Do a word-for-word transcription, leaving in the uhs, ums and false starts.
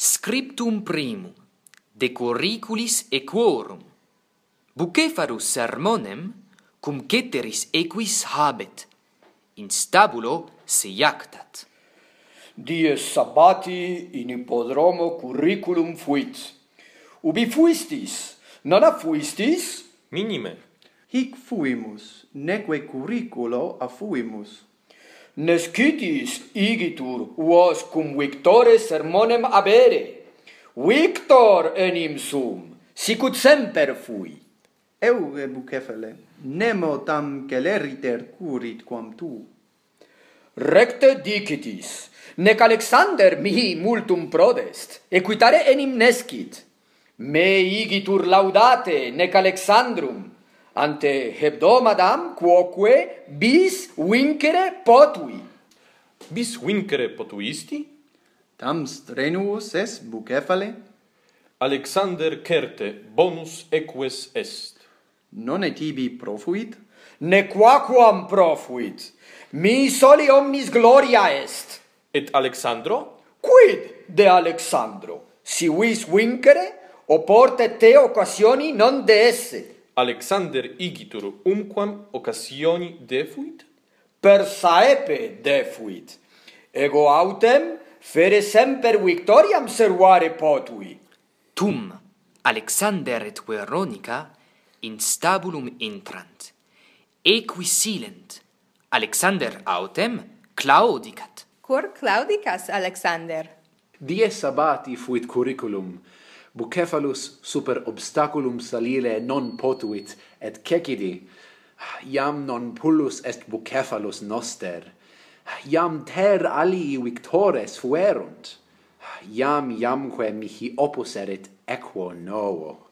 Scriptum primum de curriculis equorum bucephalus sermonem cum ceteris equis habet in stabulo se iactat. Dies sabbati in hippodromo curriculum fuit. Ubi fuistis? Non fuistis? Minime. Hic fuimus, neque curriculo affuimus. Nescitis igitur vos cum victore sermonem abere. Victor enim sum, sicut semper fui. Eu, Bucephale, nemo tam celeriter curit quam tu. Recte dicitis, nec Alexander mihi multum prodest, equitare enim nescit. Me igitur laudate nec Alexandrum, ante hebdomadam quoque bis vincere potui. Bis vincere potuisti? Tam strenuus est, Bucephale? Alexander certe bonus eques est. Non et tibi profuit? Nequaquam profuit. Mi soli omnis gloria est. Et Alexandro? Quid de Alexandro? Si vis vincere, oporte te occasioni non deesse. Alexander igitur umquam occasioni defuit? Per saepe defuit. Ego autem fere semper victoriam servare potui. Tum Alexander et Veronica in stabulum intrant. Equi silent. Alexander autem claudicat. Cur claudicas, Alexander? Dies sabbati fuit curriculum. Bucephalus super obstaculum salire non potuit, et cecidi. Iam non pullus est Bucephalus noster. Iam ter alii victores fuerunt. Iam iamque mihi opus erit equo novo.